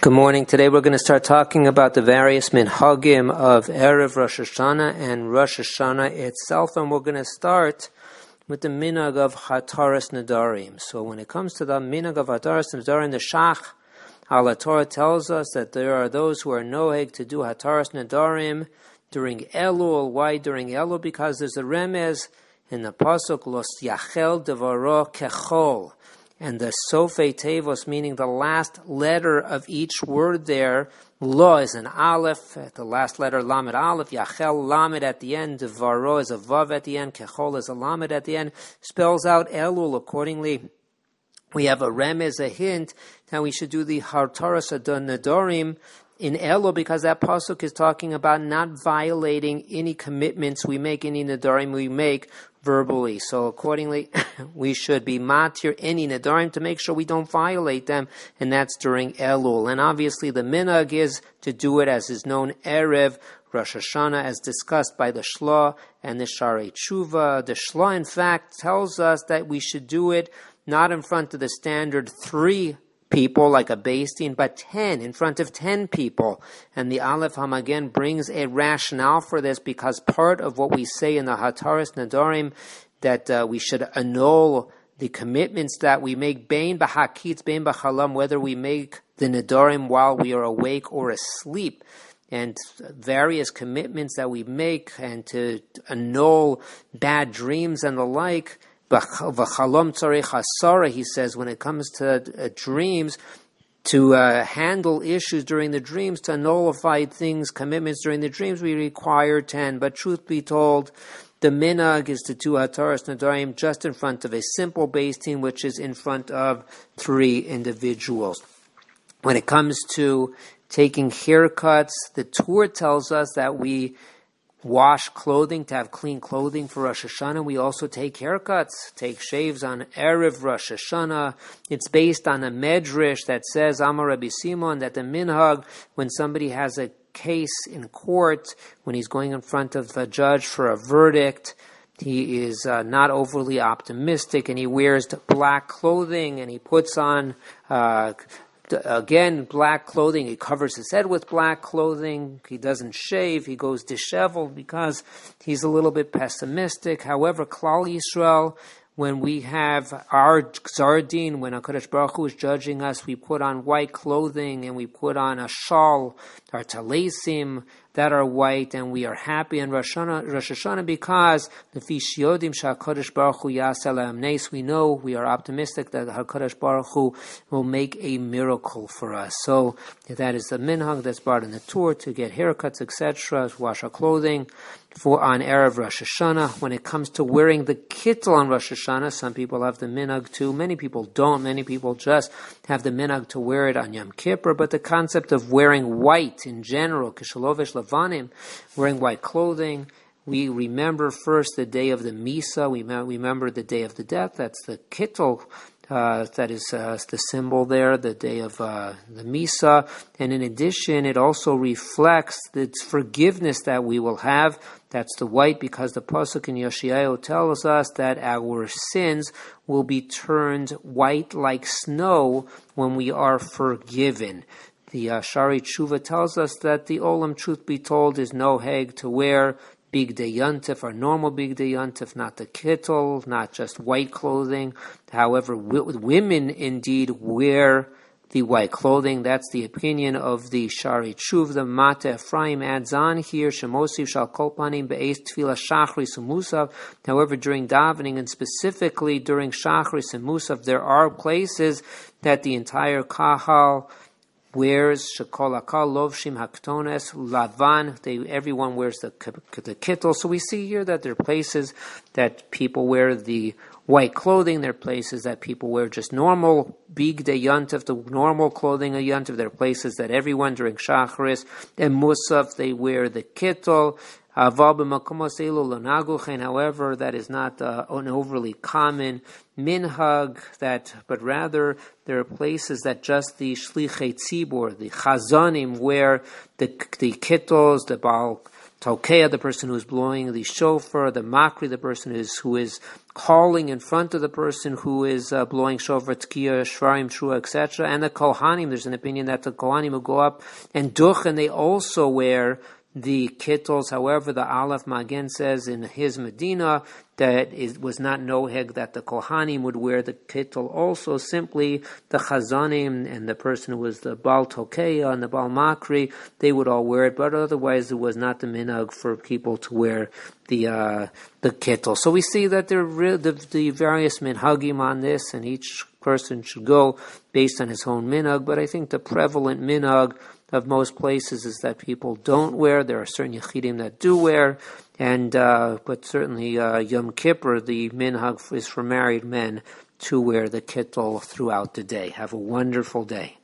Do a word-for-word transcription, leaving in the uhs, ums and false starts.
Good morning. Today we're going to start talking about the various minhagim of Erev Rosh Hashanah and Rosh Hashanah itself, and we're going to start with the minhag of Hataras Nedarim. So when it comes to the minhag of Hataras Nedarim, the Shach al Torah tells us that there are those who are noheg to do Hataras Nedarim during Elul. Why during Elul? Because there's a remez in the pasuk Los Yachel Devaro Kechol. And the Sofei Tevos, meaning the last letter of each word there, Lo is an Aleph, the last letter Lamed Aleph, Yachel Lamed at the end, Varo is a Vav at the end, Kechol is a Lamed at the end, spells out Elul. Accordingly, we have a remez, a hint, that we should do the Hataras Nedarim in Elul, because that pasuk is talking about not violating any commitments we make, any Nedarim we make verbally. So accordingly, we should be matir any Nedarim to make sure we don't violate them, and that's during Elul. And obviously the minhag is to do it as is known Erev Rosh Hashanah, as discussed by the Shla and the Sharei Tshuva. The Shla, in fact, tells us that we should do it not in front of the standard three people like a Beis Din, but ten, in front of ten people. And the Aleph Hamagen brings a rationale for this, because part of what we say in the Hataras Nedarim, that uh, we should annul the commitments that we make, bein b'hakitz, bein b'chalam, whether we make the Nedarim while we are awake or asleep, and various commitments that we make, and to annul bad dreams and the like. V'chalom tzarich hasara, he says, when it comes to uh, dreams, to uh, handle issues during the dreams, to nullify things, commitments during the dreams, we require ten. But truth be told, the minhag is to do Hataras Nedarim just in front of a simple Beis Din, which is in front of three individuals. When it comes to taking haircuts, the Torah tells us that we wash clothing, to have clean clothing for Rosh Hashanah. We also take haircuts, take shaves on Erev Rosh Hashanah. It's based on a medrash that says, Amar Rabbi Simon, that the minhag, when somebody has a case in court, when he's going in front of a judge for a verdict, he is uh, not overly optimistic, and he wears black clothing, and he puts on uh, Again, black clothing. He covers his head with black clothing. He doesn't shave. He goes disheveled because he's a little bit pessimistic. However, Klal Yisrael, when we have our Gzar Din, when HaKadosh Baruch Hu is judging us, we put on white clothing, and we put on a shawl, our talesim, that are white, and we are happy in Rosh Hashanah, Rosh Hashanah because the Fishyodim Sha'Kadosh Baruch Hu Yaseh La'am Nes, we know, we are optimistic that HaKadosh Baruch Hu will make a miracle for us. So that is the minhag that's brought in the Torah, to get haircuts, et cetera, wash our clothing for on Erev Rosh Hashanah. When it comes to wearing the kittel on Rosh Hashanah, some people have the minhag too. Many people don't. Many people just have the minhag to wear it on Yom Kippur. But the concept of wearing white in general, Kishalovish Lavanim, wearing white clothing, we remember first the day of the Misa. We remember the day of the death. That's the kittel. Uh, that is uh, the symbol there, the day of uh, the Misa. And in addition, it also reflects the forgiveness that we will have. That's the white, because the pasuk in Yeshayahu tells us that our sins will be turned white like snow when we are forgiven. The uh, Sharei Tshuva tells us that the Olam, truth be told, is noheg to wear Bigdei Yontif, our normal Bigdei Yontif, not the kittel, not just white clothing. However, w- women indeed wear the white clothing. That's the opinion of the Sharei Tshuva. The Mata Ephraim adds on here, Shemosiv shal kol panim be'ez tefillah shachris and musav. However, during davening, and specifically during shachris and musav, there are places that the entire kahal wears shekol akal lovshim haktones lavan. They everyone wears the the kittel. So we see here that there are places that people wear the white clothing. There are places that people wear just normal bigdei yontif, the normal clothing of yontif. There are places that everyone during shacharis and musaf they wear the kittel. However, that is not uh, an overly common minhag, that, but rather there are places that just the shlichei tzibur, the chazanim, wear the the kittels, the Baal Tokea, the person who is blowing the shofar, the Makri, the person is, who is calling in front of the person who is uh, blowing shofar, Tkiya, Shvarim, Trua, et cetera. And the Kohanim, there's an opinion that the Kohanim will go up and duch, and they also wear the kittles. However, the Aleph Magen says in his Medina that it was not noheg that the Kohanim would wear the kittel also. Simply the Chazanim and the person who was the Baal Tokeya and the Baal Makri, they would all wear it, but otherwise it was not the minhag for people to wear the uh, the kittel. So we see that there are the, the various minhagim on this, and each person should go based on his own minhag, but I think the prevalent minhag of most places is that people don't wear. There are certain Yechidim that do wear, and uh, but certainly uh, Yom Kippur, the minhag is for married men to wear the kittel throughout the day. Have a wonderful day.